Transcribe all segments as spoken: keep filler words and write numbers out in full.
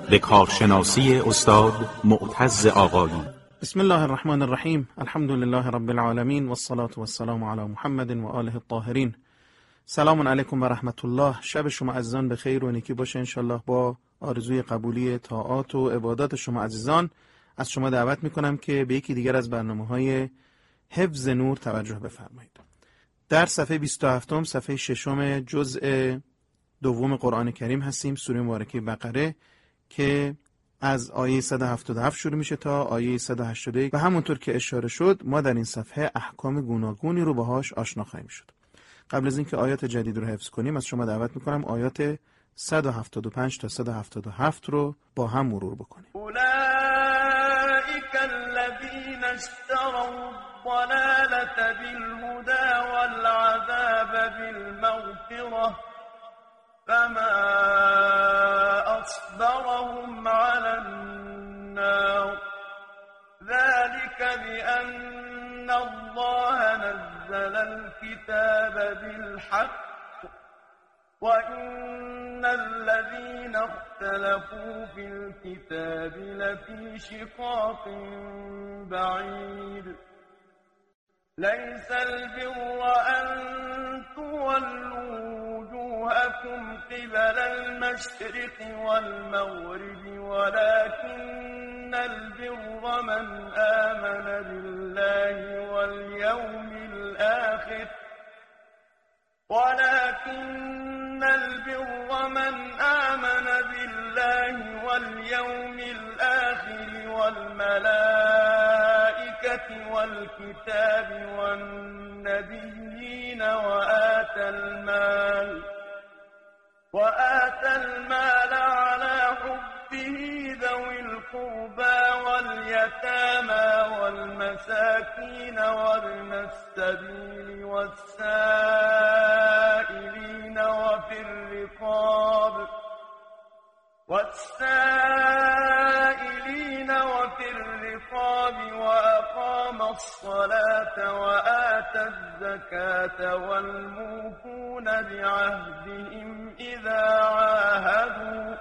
به کارشناسی استاد معتز آقایی. بسم الله الرحمن الرحیم. الحمد لله رب العالمین والصلاة والسلام علی محمد و آله الطاهرین. سلام علیکم و رحمت الله. شب شما عزیزان به خیر و نیکی باشه انشالله. با آرزوی قبولی طاعات و عبادات شما عزیزان از شما دعوت میکنم که به یکی دیگر از برنامه‌های حفظ نور توجه بفرمایید. در صفحه بیست و هفت صفحه ششم جزء دوم قرآن کریم هستیم، سوره مبارکه بقره که از آیه صد و هفتاد و هفت شروع میشه تا آیه صد و هشتاد و یک و همونطور که اشاره شد ما در این صفحه احکام گوناگونی رو باهاش آشنا خواهیم شد. قبل از اینکه آیات جدید رو حفظ کنیم از شما دعوت میکنم آیات صد و هفتاد و پنج تا صد و هفتاد و هفت رو با هم مرور بکنیم. اولئک الذین اشتروا الضلالة بالهدى والعذاب بالمغفرة فما أصبرهم على النار ذلك بأن الله نزل الكتاب بالحق وإن الذين اختلفوا في الكتاب لفي شقاق بعيد ليس البر أن تولوا وجوهكم قبل المشرق والمغرب ولكن البر من آمن بالله واليوم الآخر ولكن البر من آمن بالله واليوم الآخر والملائكة والكتاب والنبيين وآتى المال وآتى المال على حبه ذوي القربى واليتامى والمساكين وابن السبيل والسائلين وفي الرقاب والسائلين وفي الرقاب وأقام الصلاة وآتى الزكاة والموفون بعهدهم إذا عاهدوا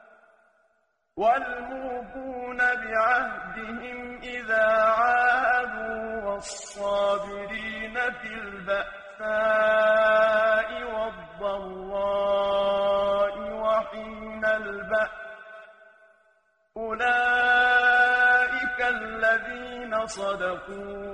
والموفون بعهدهم إذا عاهدوا والصابرين في البأساء والضراء وحين البأس أولئك الذين صدقوا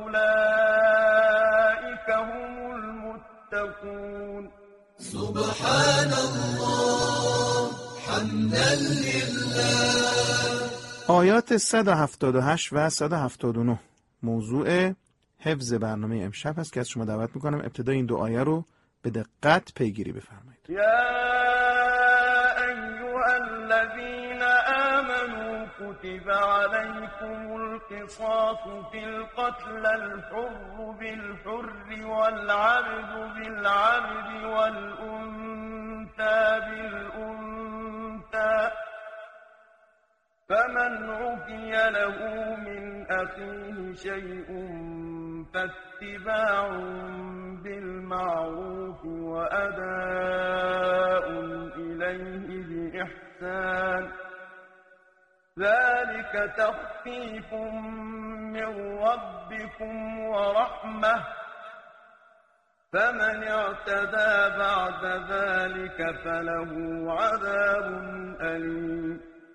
وأولئك هم المتقون. سبحان الله حمدا لله. آیات صد و هفتاد و هشت و صد و هفتاد و نه موضوع حفظ برنامه امشب هست که از شما دعوت میکنم ابتدا این دو آیه رو به دقت پیگیری بفرمایید. یا ایها الذین آمنوا كتب عليكم القصاص في القتل الحر بالحر والعبد بالعبد والأنثى بالأنثى فمن عفي له من أخيه شيء فاتباع بالمعروف وأداء إليه بإحسان ذلك تخفيف من ربكم ورحمة فمن اعتدى بعد ذلك فله عذاب أليم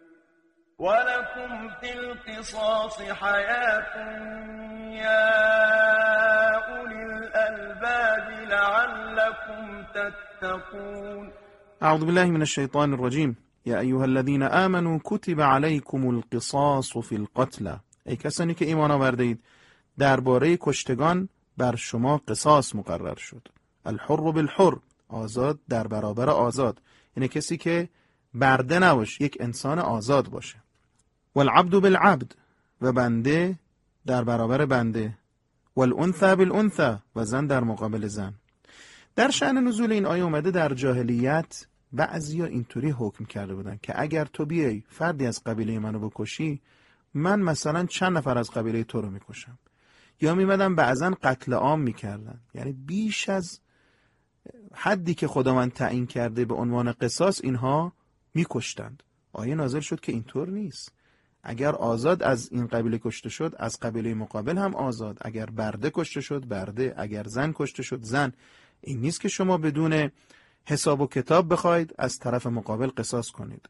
ولكم في القصاص حياة يا أولي الألباب لعلكم تتقون. اعوذ بالله من الشیطان الرجیم. یا ایها الذین آمنوا کتب علیکم القصاص فی القتل. ای کسانی که ایمان آورده اید درباره کشتگان بر شما قصاص مقرر شد. الحر بالحر، آزاد در برابر آزاد، یعنی کسی که برده نباشه، یک انسان آزاد باشه. والعبد بالعبد، و بنده در برابر بنده. والانثى بالانثى، و زن در مقابل زن. در شأن نزول این آیه اومده در جاهلیت بعضیا اینطوری حکم کرده بودن که اگر تو بیای فردی از قبیله منو بکشی، من مثلا چند نفر از قبیله تو رو میکشم. یا میمدن بعضا قتل عام میکردن، یعنی بیش از حدی که خداوند تعیین کرده به عنوان قصاص اینها میکشتند. آیه نازل شد که اینطور نیست. اگر آزاد از این قبیله کشته شد، از قبیله مقابل هم آزاد. اگر برده کشته شد، برده. اگر زن کشته شد، زن. این نیست که شما بدون حساب و کتاب بخواید از طرف مقابل قصاص کنید.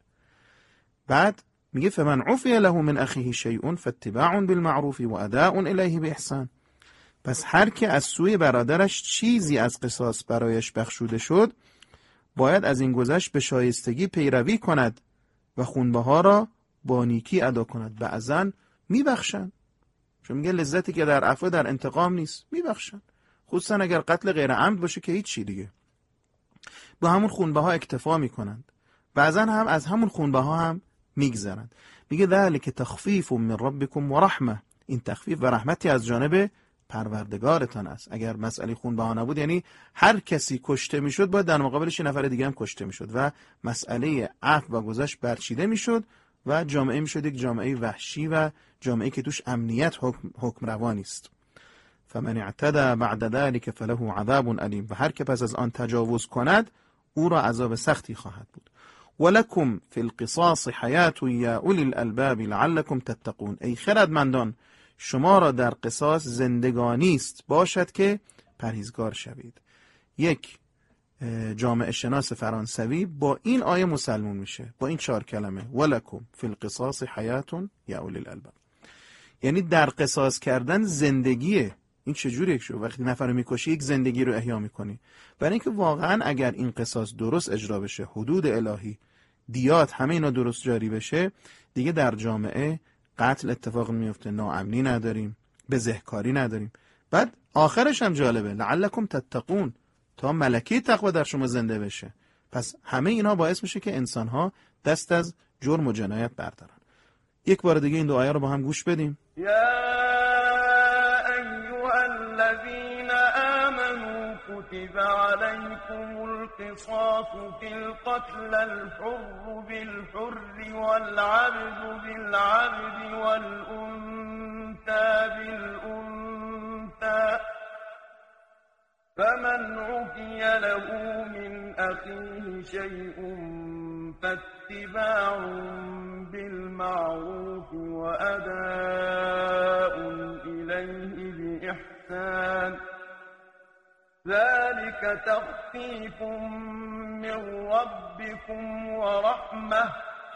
بعد میگه فمن عفی له من اخیه شیء فاتباع بالمعروف و اداء الیه باحسان. پس هر که از سوی برادرش چیزی از قصاص برایش بخشوده شد، باید از این گذشت به شایستگی پیروی کند و خونبه ها را با نیکی ادا کند. بعضن میبخشن، چون میگه لذتی که در عفو در انتقام نیست، میبخشن. خصوصا اگر قتل غیر عمد باشه که هیچ چی دیگه. با همون خونبه ها اکتفا میکنند. بعضن هم از همون خونبه ها هم میگذرند. میگه ذلک تخفیف من ربکم و رحمه. این تخفیف و رحمتی از جانب پروردگارتان است. اگر مسئله خونبه ها نبود، یعنی هر کسی کشته میشد باید در مقابلش یه نفر دیگه هم کشته میشد و مسئله عفو و گذشت برچیده میشد و جامعه میشد یک جامعه وحشی و جامعه که توش امنیت حکم, حکم روانی است. فمن اعتدى بعد ذلك فله عذاب علیم. و هر که پس از آن تجاوز کند او را عذاب سختی خواهد بود. ولکم فی القصاص حیات یا اولی الالباب لعلکم تتقون. ای خردمندان، شما را در قصاص زندگانی است باشد که پرهیزگار شوید. یک جامعه شناس فرانسوی با این آیه مسلمون میشه، با این چهار کلمه ولکم فی القصاص حیات یا اولی الالباب. یعنی در قصاص کردن زندگیه. این چجوریه شو وقتی نفر رو میکشی یک زندگی رو احیا میکنی؟ برای اینکه واقعا اگر این قصاص درست اجرا بشه، حدود الهی، دیات، همه اینا درست جاری بشه، دیگه در جامعه قتل اتفاق میفته، ناامنی نداریم، بزهکاری نداریم. بعد آخرش هم جالبه، لعلکم تتقون، تا ملکه تقوا در شما زنده بشه. پس همه اینا باعث میشه که انسان‌ها دست از جرم و جنایت بردارن. یک بار دیگه این دو آیه رو با هم گوش بدیم. یا ایها الذین آمنوا کتب علیکم القصاص فی القتل، الحر بالحر والعبد بالعبد والانثى بالانثى، فمن عفي له من أخيه شيء فاتباع بالمعروف وأداء إليه بإحسان، ذلك تخفيف من ربكم ورحمة،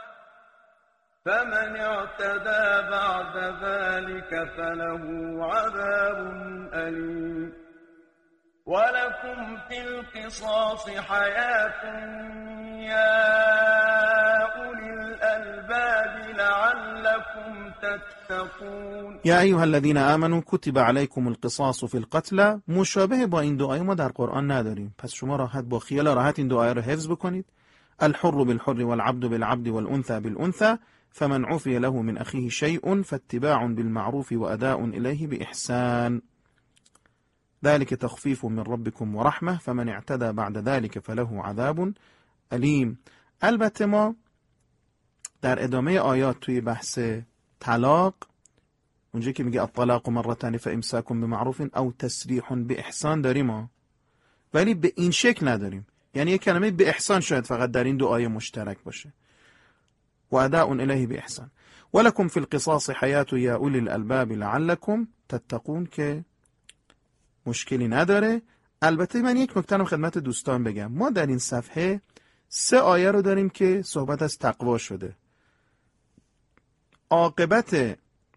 فمن اعتدى بعد ذلك فله عذاب أليم. ولكم في القصاص حياة يا أولي الألباب لعلكم تتقون. یا ایها الذین آمنوا کتب علیکم القصاص فی القتل. مشابه با این دو آیه ما در قرآن نداریم، پس شما راحت با خیال راحت این دو آیه رو حفظ بکنید. الحر بالحر والعبد بالعبد والانثى بالانثى، فمن عفی له من اخیه شیء فاتباع بالمعروف واداء الیه باحسان، ذلك تخفیف من ربكم ورحمه، فمن اعتدى بعد ذلك فله عذاب علیم. البته ما در ادامه آیات توی بحث طلاق، اونجا که میگه الطلاق مرتان فامساک بمعروف او تسریح باحسان داریم ما، ولی به این شکل نداریم. یعنی یک کلمه به احسان شاید فقط در این دو آیه مشترک باشه. و اداء الیه باحسان. ولکم فی القصاص حیات یا اولی الالباب لعلکم تتقون، که مشکلی نداره. البته من یک نکته رو خدمت دوستان بگم. ما در این صفحه سه آیه رو داریم که صحبت از تقوا شده. عاقبت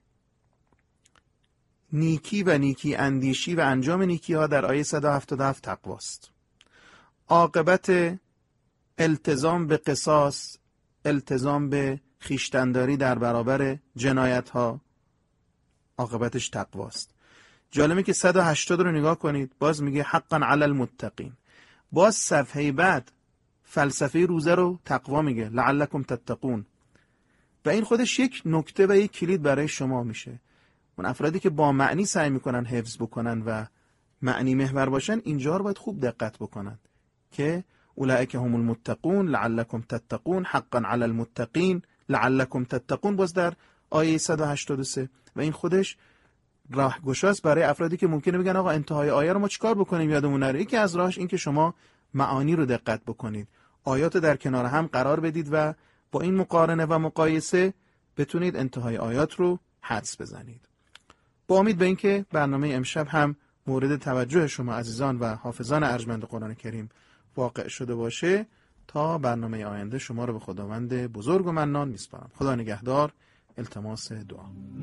نیکی و نیکی اندیشی و انجام نیکی ها در آیه صد و هفتاد و هفت تقواست. عاقبت التزام به قصاص، التزام به خویشتن‌داری در برابر جنایت ها، عاقبتش تقواست. جالبه که صد و هشتاد رو نگاه کنید، باز میگه حقا علی المتقین. باز صفحه بعد فلسفه روزه رو تقوا میگه، لعلکم تتقون. و این خودش یک نکته و یک کلید برای شما میشه. اون افرادی که با معنی سعی میکنن حفظ بکنن و معنی محور باشن، اینجا رو باید خوب دقت بکنن که اولئک هم المتقون لعلکم تتقون، حقا علی المتقین لعلکم تتقون، باز در آیه صد و هشتاد و سه. و این خودش راهگشاست برای افرادی که ممکنه بگن آقا انتهای آیه رو ما چیکار بکنیم یادمون نره. یکی از راهش این که شما معانی رو دقت بکنید، آیات در کنار هم قرار بدید و با این مقارنه و مقایسه بتونید انتهای آیات رو حدس بزنید. با امید به اینکه برنامه امشب هم مورد توجه شما عزیزان و حافظان ارجمند قرآن کریم واقع شده باشه، تا برنامه آینده شما رو به خداوند بزرگ و منان میسپارم. خدا نگهدار. التماس دعا.